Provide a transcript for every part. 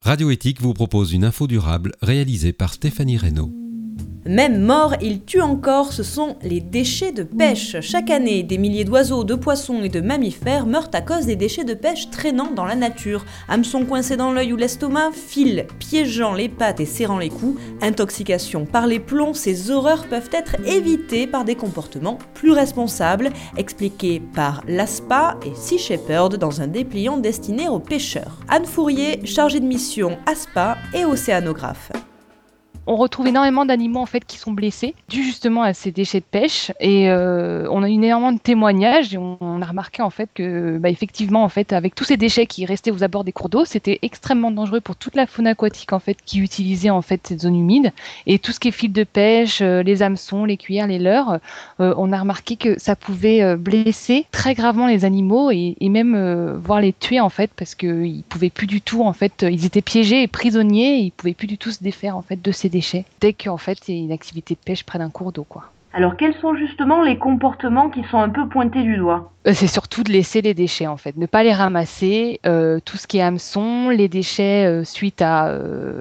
Radio Éthique vous propose une info durable réalisée par Stéphanie Reynaud. Même mort, il tue encore, ce sont les déchets de pêche. Chaque année, des milliers d'oiseaux, de poissons et de mammifères meurent à cause des déchets de pêche traînant dans la nature. Hameçons coincés dans l'œil ou l'estomac, fils piégeant les pattes et serrant les coups, intoxication par les plombs, ces horreurs peuvent être évitées par des comportements plus responsables, expliqués par l'ASPA et Sea Shepherd dans un dépliant destiné aux pêcheurs. Anne Fourier, chargée de mission ASPA et océanographe. On retrouve énormément d'animaux en fait qui sont blessés dû justement à ces déchets de pêche et on a eu énormément de témoignages et on a remarqué en fait que effectivement en fait avec tous ces déchets qui restaient aux abords des cours d'eau, c'était extrêmement dangereux pour toute la faune aquatique en fait qui utilisait en fait cette zone humide et tout ce qui est fil de pêche, les hameçons, les cuillères, les leurres, on a remarqué que ça pouvait blesser très gravement les animaux et même voire les tuer en fait parce que ils pouvaient plus du tout en fait, ils étaient piégés et prisonniers et ils pouvaient plus du tout se défaire en fait de ces déchets dès qu'en fait il y a une activité de pêche près d'un cours d'eau quoi. Alors quels sont justement les comportements qui sont un peu pointés du doigt ? C'est surtout de laisser les déchets en fait, ne pas les ramasser, tout ce qui est hameçon, les déchets suite à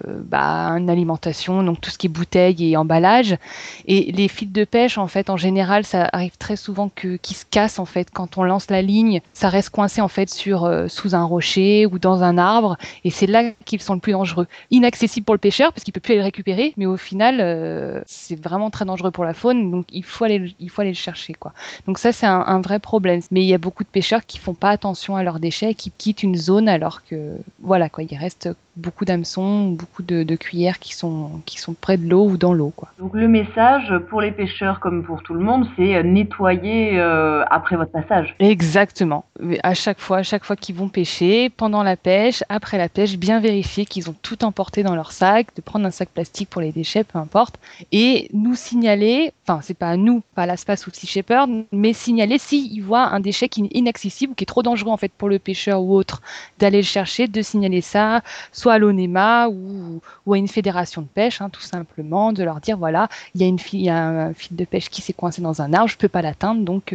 une alimentation, donc tout ce qui est bouteilles et emballage, et les fils de pêche en fait en général ça arrive très souvent qu'ils se cassent en fait quand on lance la ligne, ça reste coincé en fait sous un rocher ou dans un arbre, et c'est là qu'ils sont le plus dangereux, inaccessibles pour le pêcheur parce qu'il peut plus aller le récupérer, mais au final c'est vraiment très dangereux pour la faune, donc il faut aller le chercher quoi. Donc ça c'est un vrai problème. Mais il y a beaucoup de pêcheurs qui font pas attention à leurs déchets et qui quittent une zone alors que voilà quoi, il reste beaucoup d'hameçons, beaucoup de cuillères qui sont près de l'eau ou dans l'eau quoi. Donc le message pour les pêcheurs comme pour tout le monde, c'est nettoyer après votre passage. Exactement. À chaque fois qu'ils vont pêcher, pendant la pêche, après la pêche, bien vérifier qu'ils ont tout emporté dans leur sac, de prendre un sac plastique pour les déchets, peu importe, et nous signaler, enfin c'est pas à nous, pas à l'ASPA ou Sea Shepherd, mais signaler s'ils voient un déchet qui est inaccessible ou qui est trop dangereux en fait pour le pêcheur ou autre, d'aller le chercher, de signaler ça, soit à l'ONEMA ou à une fédération de pêche, tout simplement, de leur dire voilà, il y a un fil de pêche qui s'est coincé dans un arbre, je peux pas l'atteindre, donc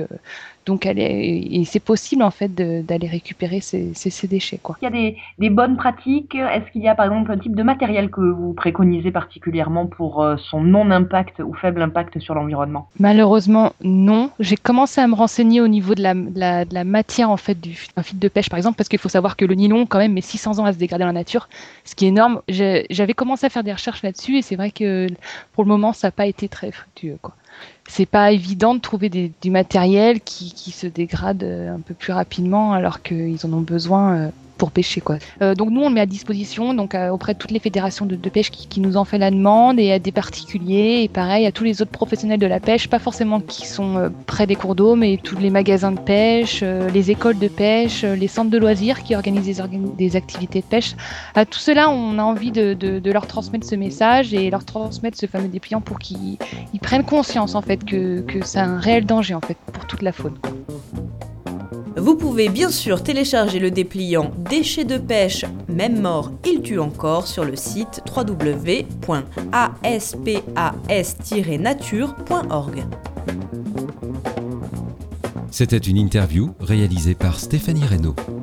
et c'est possible en fait d'aller récupérer ces déchets quoi. Il y a des bonnes pratiques. Est-ce qu'il y a par exemple un type de matériel que vous préconisez particulièrement pour son non-impact ou faible impact sur l'environnement ? Malheureusement non. J'ai commencé à me renseigner au niveau de la matière en fait d'un fil de pêche par exemple, parce qu'il faut savoir que le nylon quand même met 600 ans à se dégrader dans la nature, ce qui est énorme. J'avais commencé à faire des recherches là-dessus et c'est vrai que pour le moment ça n'a pas été très fructueux quoi. C'est pas évident de trouver du matériel qui se dégrade un peu plus rapidement alors qu'ils en ont besoin pour pêcher quoi. Donc nous on le met à disposition donc auprès de toutes les fédérations de pêche qui nous en fait la demande et à des particuliers et pareil à tous les autres professionnels de la pêche, pas forcément qui sont près des cours d'eau mais tous les magasins de pêche, les écoles de pêche, les centres de loisirs qui organisent des activités de pêche. À tout cela on a envie de leur transmettre ce message et leur transmettre ce fameux dépliant pour qu'ils prennent conscience en fait que c'est un réel danger en fait pour toute la faune. Vous pouvez bien sûr télécharger le dépliant Déchets de pêche, même mort, il tue encore sur le site www.aspas-nature.org. C'était une interview réalisée par Stéphanie Reynaud.